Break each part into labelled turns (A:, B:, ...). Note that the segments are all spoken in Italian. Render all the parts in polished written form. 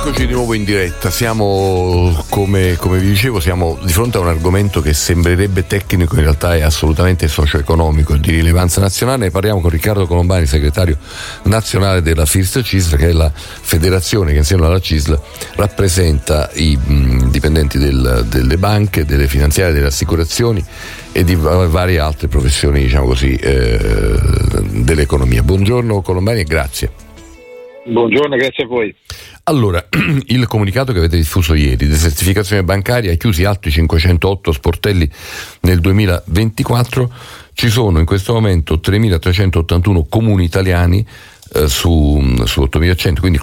A: Eccoci di nuovo in diretta. Siamo, come vi dicevo, siamo di fronte a un argomento che sembrerebbe tecnico, in realtà è assolutamente socio-economico, di rilevanza nazionale. Ne parliamo con Riccardo Colombani, segretario nazionale della FIRST CISL, che è la federazione che insieme alla CISL rappresenta i dipendenti delle banche, delle finanziarie, delle assicurazioni e di varie altre professioni, diciamo così, dell'economia. Buongiorno Colombani e grazie.
B: Buongiorno, grazie a voi.
A: Allora, il comunicato che avete diffuso ieri, desertificazione bancaria, chiusi altri 508 sportelli nel 2024, ci sono in questo momento 3.381 comuni italiani su 8.100, quindi il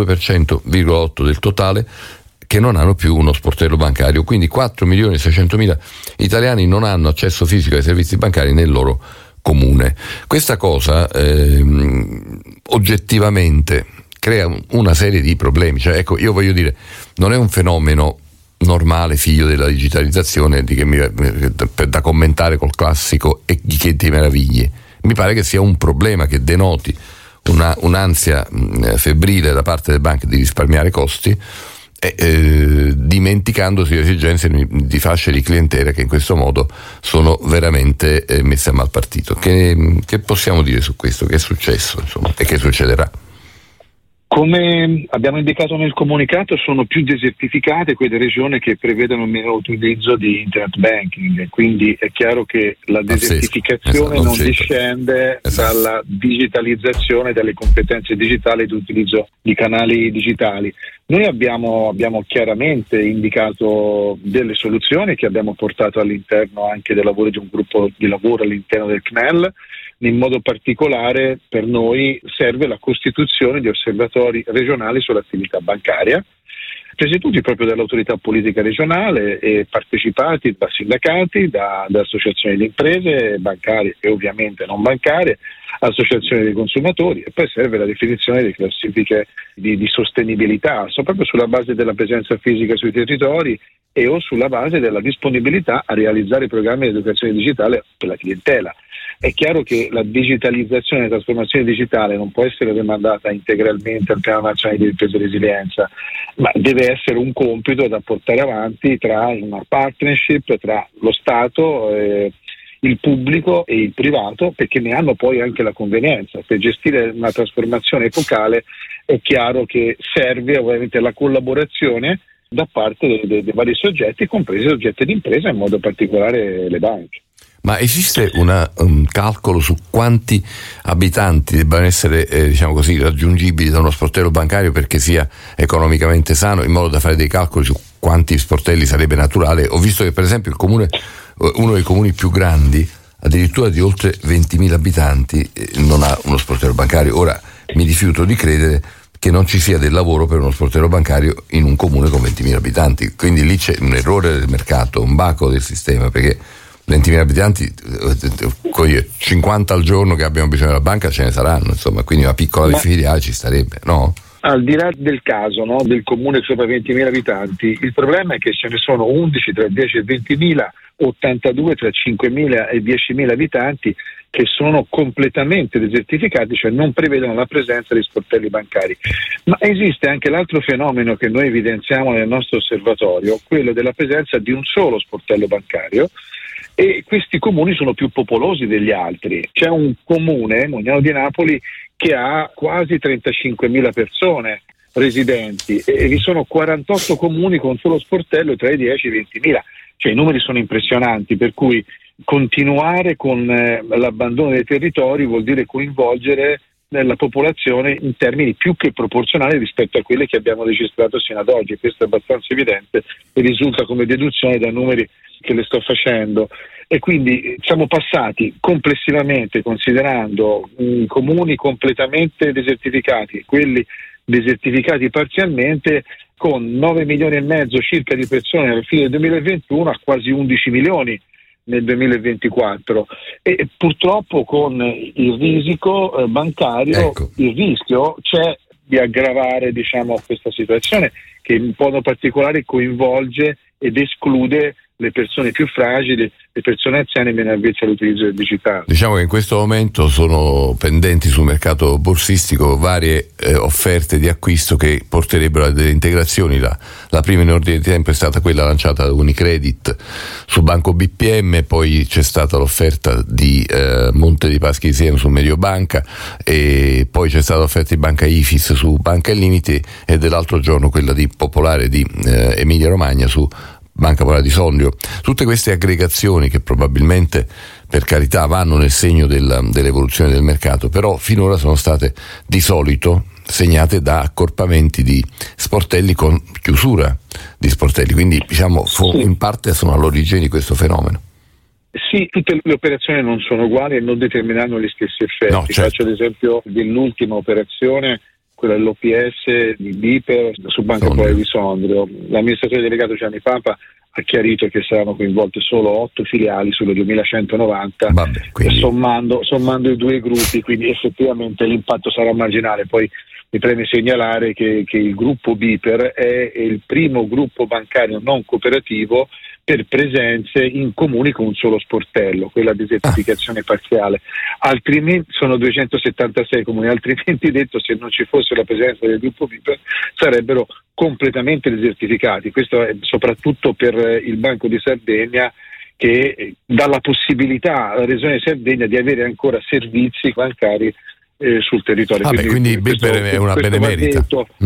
A: 42,8% del totale, che non hanno più uno sportello bancario, quindi 4.600.000 italiani non hanno accesso fisico ai servizi bancari nel loro comune. Questa cosa oggettivamente crea una serie di problemi, cioè, ecco, io voglio dire, non è un fenomeno normale figlio della digitalizzazione da commentare col classico e che ti meravigli. Mi pare che sia un problema che denoti un'ansia febbrile da parte delle banche di risparmiare costi, dimenticandosi le esigenze di fasce di clientela che in questo modo sono veramente messe a mal partito. Che possiamo dire su questo? Che è successo, insomma, e che succederà?
B: Come abbiamo indicato nel comunicato, sono più desertificate quelle regioni che prevedono un minor utilizzo di internet banking, quindi è chiaro che la desertificazione non discende dalla digitalizzazione, dalle competenze digitali e dell'utilizzo di canali digitali. Noi abbiamo chiaramente indicato delle soluzioni che abbiamo portato all'interno anche del lavoro di un gruppo di lavoro all'interno del CNEL. In modo particolare per noi serve la costituzione di osservatori regionali sull'attività bancaria, presieduti proprio dall'autorità politica regionale e partecipati da sindacati, da associazioni di imprese bancarie e ovviamente non bancarie, associazioni dei consumatori, e poi serve la definizione di classifiche di sostenibilità, proprio sulla base della presenza fisica sui territori e o sulla base della disponibilità a realizzare programmi di educazione digitale per la clientela. È chiaro che la digitalizzazione e la trasformazione digitale non può essere demandata integralmente al Piano Nazionale di Ripresa e Resilienza, ma deve essere un compito da portare avanti tra una partnership tra lo Stato, il pubblico e il privato, perché ne hanno poi anche la convenienza. Per gestire una trasformazione epocale è chiaro che serve ovviamente la collaborazione da parte dei vari soggetti, compresi i soggetti di impresa, in modo particolare le banche.
A: Ma esiste un calcolo su quanti abitanti debbano essere diciamo così, raggiungibili da uno sportello bancario perché sia economicamente sano, in modo da fare dei calcoli su quanti sportelli sarebbe naturale? Ho visto che per esempio uno dei comuni più grandi, addirittura di oltre 20.000 abitanti, non ha uno sportello bancario. Ora mi rifiuto di credere che non ci sia del lavoro per uno sportello bancario in un comune con 20.000 abitanti, quindi lì c'è un errore del mercato, un baco del sistema, perché 20.000 abitanti, 50 al giorno che abbiamo bisogno della banca ce ne saranno, insomma, quindi una piccola filiale ci starebbe, no?
B: Al di là del caso, no, del comune sopra 20.000 abitanti, il problema è che ce ne sono 11 tra 10 e 20.000, 82 tra 5.000 e 10.000 abitanti che sono completamente desertificati, cioè non prevedono la presenza di sportelli bancari. Ma esiste anche l'altro fenomeno che noi evidenziamo nel nostro osservatorio, quello della presenza di un solo sportello bancario, e questi comuni sono più popolosi degli altri. C'è un comune, Mognano di Napoli, che ha quasi 35.000 persone residenti e vi sono 48 comuni con solo sportello tra i 10 e i 20.000. Cioè i numeri sono impressionanti, per cui continuare con l'abbandono dei territori vuol dire coinvolgere la popolazione in termini più che proporzionali rispetto a quelli che abbiamo registrato sino ad oggi. Questo è abbastanza evidente e risulta come deduzione dai numeri che le sto facendo. E quindi siamo passati complessivamente, considerando comuni completamente desertificati, quelli desertificati parzialmente, con 9 milioni e mezzo circa di persone alla fine del 2021 a quasi 11 milioni nel 2024, e purtroppo con il risico bancario, il rischio c'è di aggravare, diciamo, questa situazione, che in modo particolare coinvolge ed esclude le persone più fragili, le persone anziane meno avvezze all'utilizzo del digitale.
A: Diciamo che in questo momento sono pendenti sul mercato borsistico varie offerte di acquisto che porterebbero a delle integrazioni. La prima in ordine di tempo è stata quella lanciata da Unicredit su Banco BPM, poi c'è stata l'offerta di Monte dei Paschi di Siena su Mediobanca, e poi c'è stata l'offerta di Banca Ifis su Banca Illimiti, e dell'altro giorno quella di Popolare di Emilia Romagna su Banca Popolare di Sondrio. Tutte queste aggregazioni che probabilmente, per carità, vanno nel segno dell'evoluzione del mercato, però finora sono state di solito segnate da accorpamenti di sportelli con chiusura di sportelli, quindi diciamo in parte sono all'origine di questo fenomeno.
B: Sì, tutte le operazioni non sono uguali e non determineranno gli stessi effetti.
A: No, certo.
B: Faccio l'esempio dell'ultima operazione, quella dell'OPS di Biper su Banca Popolare di Sondrio. L'amministratore delegato Gianni Papa ha chiarito che saranno coinvolte solo 8 filiali sulle 2190, quindi sommando i due gruppi, quindi effettivamente l'impatto sarà marginale. Poi mi preme segnalare che il gruppo Biper è il primo gruppo bancario non cooperativo per presenze in comuni con un solo sportello, quella desertificazione parziale. Altrimenti sono 276 comuni, altrimenti detto, se non ci fosse la presenza del gruppo Biper sarebbero completamente desertificati. Questo è soprattutto per il Banco di Sardegna, che dà la possibilità alla Regione di Sardegna di avere ancora servizi bancari sul territorio.
A: Quindi Biper è una benemerita.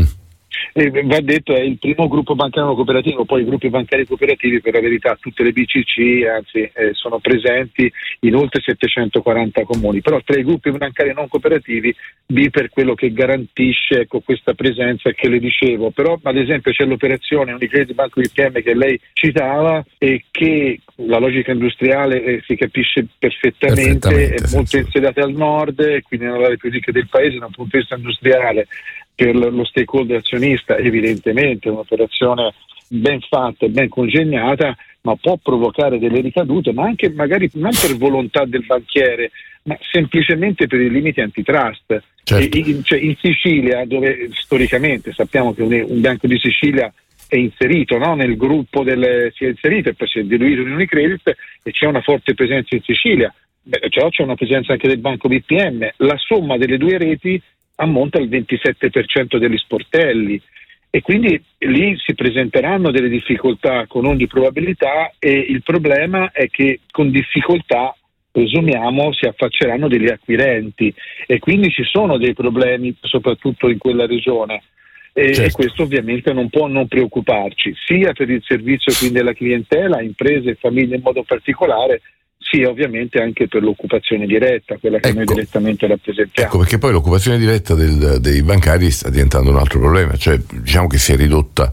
B: Va detto, è il primo gruppo bancario cooperativo. Poi i gruppi bancari cooperativi, per la verità, tutte le BCC anzi sono presenti in oltre 740 comuni, però tra i gruppi bancari non cooperativi Biper quello che garantisce questa presenza che le dicevo. Però ad esempio c'è l'operazione Unicredit Banco BPM che lei citava e che la logica industriale si capisce perfettamente, è molto insediata al nord, quindi nella aree più ricche del paese. Da un punto di vista industriale, per lo stakeholder azionista evidentemente è un'operazione ben fatta e ben congegnata, ma può provocare delle ricadute, ma anche magari non per volontà del banchiere, ma semplicemente per i limiti antitrust.
A: Certo.
B: In Sicilia, dove storicamente sappiamo che un Banco di Sicilia è inserito, no? Nel gruppo si è inserito e poi si è diluito in Unicredit, e c'è una forte presenza in Sicilia. C'è una presenza anche del Banco BPM. La somma delle due reti ammonta al 27% degli sportelli, e quindi lì si presenteranno delle difficoltà con ogni probabilità, e il problema è che con difficoltà, presumiamo, si affacceranno degli acquirenti, e quindi ci sono dei problemi soprattutto in quella regione.
A: Certo.
B: E questo ovviamente non può non preoccuparci, sia per il servizio quindi alla clientela, imprese e famiglie in modo particolare, sia ovviamente anche per l'occupazione diretta, quella che noi direttamente rappresentiamo.
A: Ecco perché poi l'occupazione diretta dei bancari sta diventando un altro problema, cioè diciamo che si è ridotta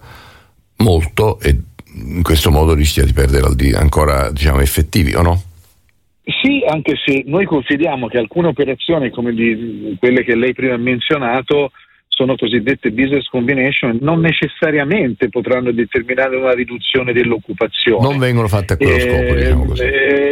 A: molto e in questo modo rischia di perdere ancora effettivi, o no?
B: Sì, anche se noi confidiamo che alcune operazioni come quelle che lei prima ha menzionato sono cosiddette business combination, non necessariamente potranno determinare una riduzione dell'occupazione.
A: Non vengono fatte a quello scopo, diciamo così.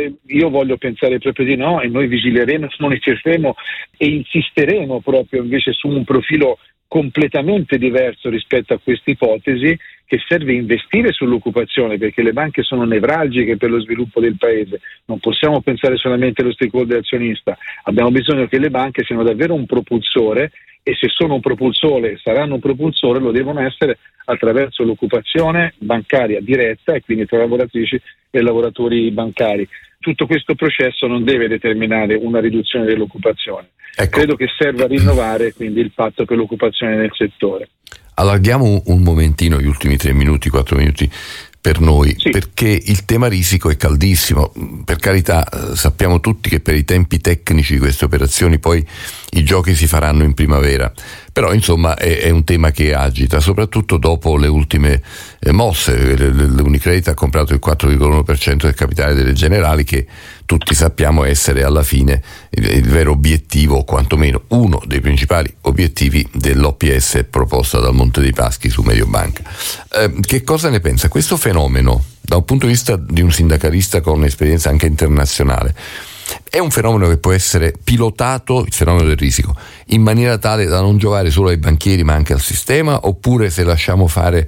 B: Io voglio pensare proprio di no, e noi vigileremo, monitoreremo e insisteremo proprio invece su un profilo completamente diverso rispetto a questa ipotesi, che serve investire sull'occupazione, perché le banche sono nevralgiche per lo sviluppo del paese. Non possiamo pensare solamente allo stakeholder azionista, abbiamo bisogno che le banche siano davvero un propulsore, e se sono un propulsore, saranno un propulsore, lo devono essere attraverso l'occupazione bancaria diretta, e quindi tra lavoratrici e lavoratori bancari. Tutto questo processo non deve determinare una riduzione dell'occupazione. Ecco. Credo che serva a rinnovare quindi il patto per l'occupazione nel settore.
A: Allarghiamo un momentino, gli ultimi 3 minuti, 4 minuti per noi, sì, perché il tema risico è caldissimo. Per carità, sappiamo tutti che per i tempi tecnici di queste operazioni poi i giochi si faranno in primavera, però insomma è un tema che agita, soprattutto dopo le ultime mosse. L'Unicredit ha comprato il 4,1% del capitale delle Generali, che tutti sappiamo essere alla fine il vero obiettivo, o quantomeno uno dei principali obiettivi dell'OPS proposta dal Monte dei Paschi su Mediobanca. Che cosa ne pensa? Questo fenomeno, da un punto di vista di un sindacalista con un'esperienza anche internazionale, È un fenomeno che può essere pilotato, il fenomeno del risico, in maniera tale da non giovare solo ai banchieri ma anche al sistema, oppure se lasciamo fare,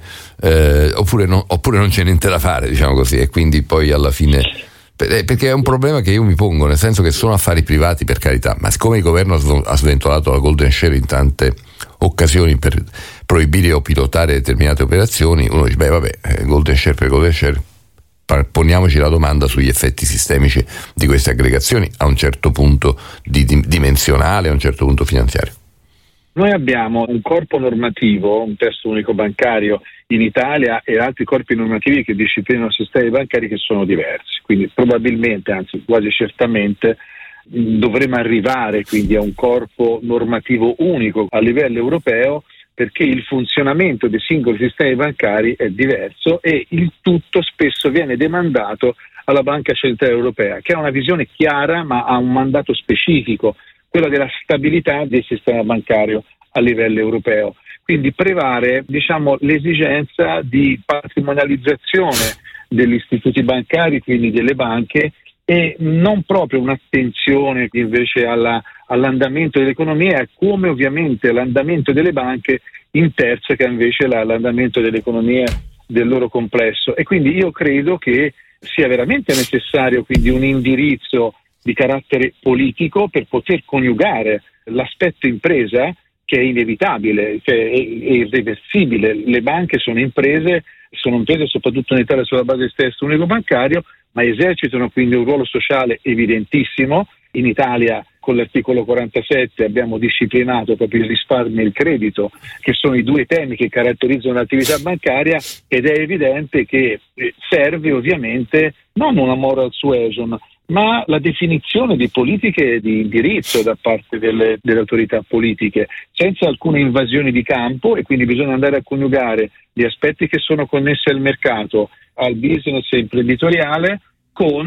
A: oppure non c'è niente da fare, diciamo così, e quindi poi alla fine... Perché è un problema che io mi pongo, nel senso che sono affari privati, per carità, ma siccome il governo ha sventolato la golden share in tante occasioni per proibire o pilotare determinate operazioni, uno dice golden share per golden share, poniamoci la domanda sugli effetti sistemici di queste aggregazioni a un certo punto dimensionale, a un certo punto finanziario.
B: Noi abbiamo un corpo normativo, un testo unico bancario in Italia e altri corpi normativi che disciplinano sistemi bancari che sono diversi, quindi probabilmente, anzi quasi certamente, dovremo arrivare quindi a un corpo normativo unico a livello europeo, perché il funzionamento dei singoli sistemi bancari è diverso e il tutto spesso viene demandato alla Banca Centrale Europea, che ha una visione chiara ma ha un mandato specifico, quella della stabilità del sistema bancario a livello europeo. Quindi prevale, l'esigenza di patrimonializzazione degli istituti bancari, quindi delle banche, e non proprio un'attenzione invece all'andamento dell'economia e come ovviamente l'andamento delle banche interseca invece l'andamento dell'economia del loro complesso. E quindi io credo che sia veramente necessario quindi un indirizzo di carattere politico per poter coniugare l'aspetto impresa, che è inevitabile, che è irreversibile. Le banche sono imprese soprattutto in Italia sulla base del testo unico bancario, ma esercitano quindi un ruolo sociale evidentissimo. In Italia con l'articolo 47 abbiamo disciplinato proprio il risparmio e il credito, che sono i due temi che caratterizzano l'attività bancaria, ed è evidente che serve ovviamente non una moral suasion, ma la definizione di politiche di indirizzo da parte delle autorità politiche, senza alcune invasioni di campo, e quindi bisogna andare a coniugare gli aspetti che sono connessi al mercato, al business imprenditoriale, con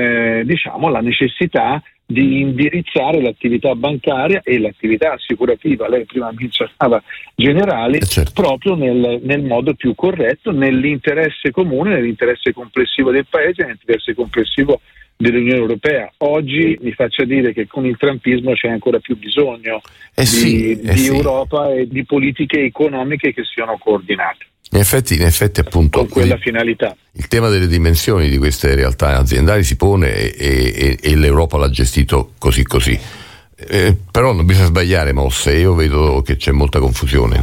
B: la necessità di indirizzare l'attività bancaria e l'attività assicurativa, lei prima menzionava generali, proprio nel modo più corretto, nell'interesse comune, nell'interesse complessivo del Paese, nell'interesse complessivo dell'Unione Europea. Oggi mi faccia dire che con il trumpismo c'è ancora più bisogno di Europa e di politiche economiche che siano coordinate.
A: In effetti appunto
B: con quella finalità.
A: Il tema delle dimensioni di queste realtà aziendali si pone e l'Europa l'ha gestito così. Però non bisogna sbagliare mosse, io vedo che c'è molta confusione,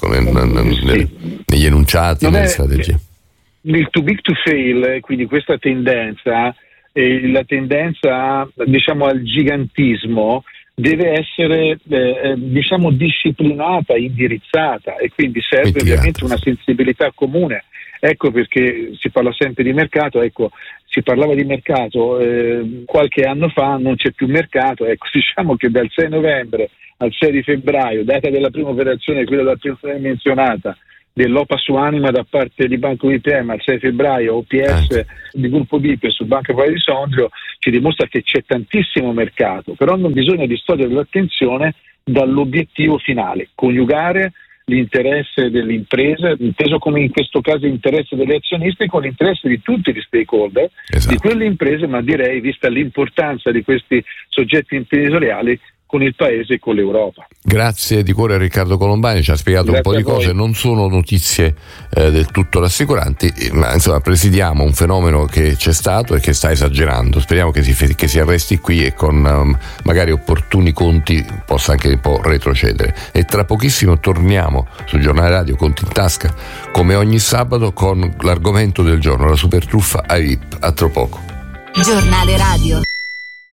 A: negli enunciati, nelle strategie.
B: Il too big to fail, quindi questa tendenza, la tendenza al gigantismo, deve essere disciplinata, indirizzata, e quindi serve ovviamente una sensibilità comune. Ecco perché si parla sempre di mercato, si parlava di mercato qualche anno fa, non c'è più mercato, che dal 6 novembre al 6 di febbraio, data della prima operazione, quella della prima menzionata, dell'OPA su Anima da parte di Banco BPM al 6 febbraio, OPS di Gruppo BIP su Banca Popolare di Sondrio, ci dimostra che c'è tantissimo mercato, però non bisogna distogliere l'attenzione dall'obiettivo finale, coniugare l'interesse dell'impresa, inteso come in questo caso l'interesse degli azionisti, con l'interesse di tutti gli stakeholder, di quelle imprese, ma direi, vista l'importanza di questi soggetti imprenditoriali, con il Paese e con l'Europa.
A: Grazie di cuore a Riccardo Colombani, ci ha spiegato un po' di cose, non sono notizie del tutto rassicuranti, ma presidiamo un fenomeno che c'è stato e che sta esagerando. Speriamo che si arresti qui e con magari opportuni conti possa anche un po' retrocedere. E tra pochissimo torniamo sul Giornale Radio Conti in Tasca, come ogni sabato, con l'argomento del giorno, la super truffa ai VIP. A tra poco.
C: Giornale Radio.